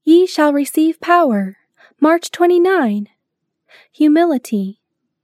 Ye shall receive power. March 29. Humility.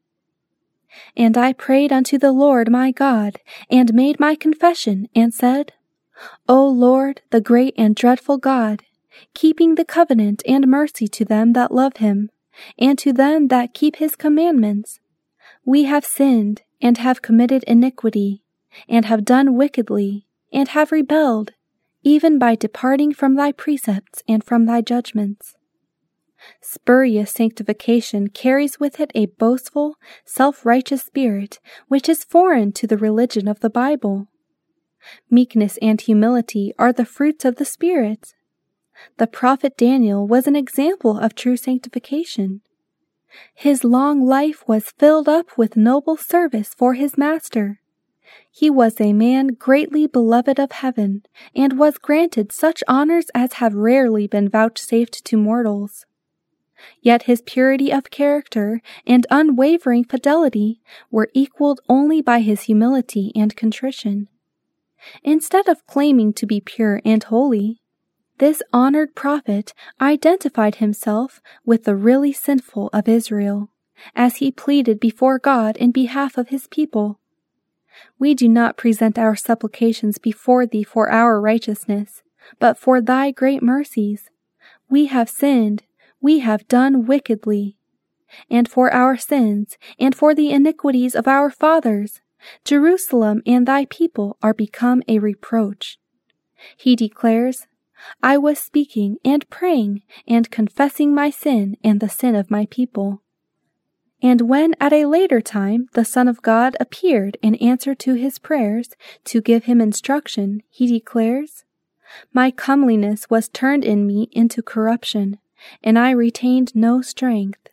And I prayed unto the Lord my God, and made my confession, and said, O Lord, the great and dreadful God, keeping the covenant and mercy to them that love him, and to them that keep his commandments, we have sinned, and have committed iniquity, and have done wickedly, and have rebelled, even by departing from thy precepts and from thy judgments. Spurious sanctification carries with it a boastful, self-righteous spirit which is foreign to the religion of the Bible. Meekness and humility are the fruits of the Spirit. The prophet Daniel was an example of true sanctification. His long life was filled up with noble service for his master. He was a man greatly beloved of heaven, and was granted such honors as have rarely been vouchsafed to mortals. Yet his purity of character and unwavering fidelity were equaled only by his humility and contrition. Instead of claiming to be pure and holy, this honored prophet identified himself with the really sinful of Israel, as he pleaded before God in behalf of his people. We do not present our supplications before thee for our righteousness, but for thy great mercies. We have sinned, we have done wickedly. And for our sins, and for the iniquities of our fathers, Jerusalem and thy people are become a reproach. He declares, I was speaking and praying and confessing my sin and the sin of my people. And when at a later time the Son of God appeared in answer to his prayers to give him instruction, he declares, My comeliness was turned in me into corruption, and I retained no strength.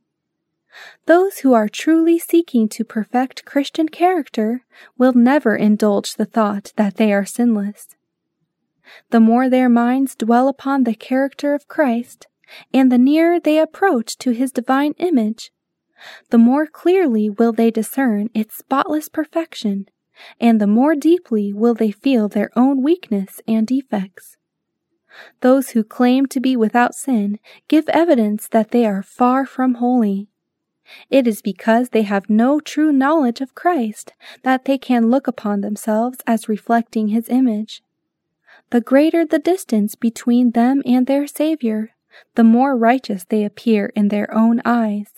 Those who are truly seeking to perfect Christian character will never indulge the thought that they are sinless. The more their minds dwell upon the character of Christ, and the nearer they approach to his divine image, the more clearly will they discern its spotless perfection, and the more deeply will they feel their own weakness and defects. Those who claim to be without sin give evidence that they are far from holy. It is because they have no true knowledge of Christ that they can look upon themselves as reflecting his image. The greater the distance between them and their Savior, the more righteous they appear in their own eyes.